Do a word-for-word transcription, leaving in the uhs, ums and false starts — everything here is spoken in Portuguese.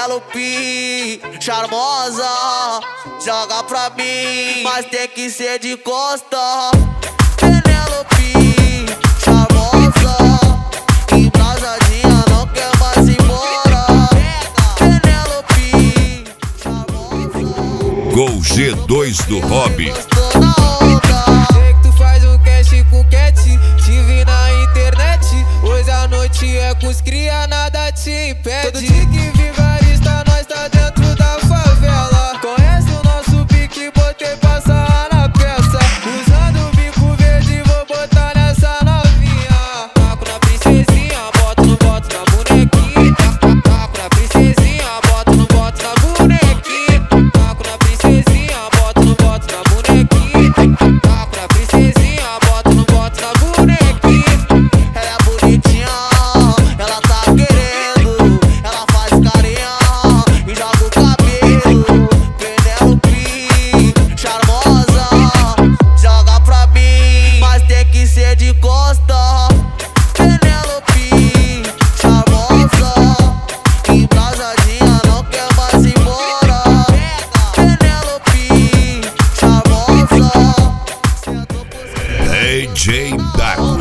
Penelope, charmosa, joga pra mim, mas tem que ser de costa. Penelope, charmosa, embrasadinha, não quer mais ir embora. Penelope, charmosa. Gol G dois do Hobby. Sei que tu faz um cash com cat, te vi na internet. Hoje a noite é com os cria, nada te impede. Todo dia que vigarista, nós tá dentro da favela. Conhece o nosso pique, botei pra sarrar na peça. Usando o bico verde, vou botar nessa novinha. Taco na princesinha, boto no boto na bonequinha. Taco na princesinha, boto no boto na bonequinha. Taco na princesinha, boto no boto na bonequinha. Taco na princesinha, boto no boto na bonequinha. Ela é bonitinha, ela tá querendo, ela faz carinha e joga o cabelo. Penelope, charmosa, joga pra mim, mas tem que ser de costa. Penelope, charmosa, embrasadinha, não quer mais ir embora. Penelope, charmosa. D J Daco.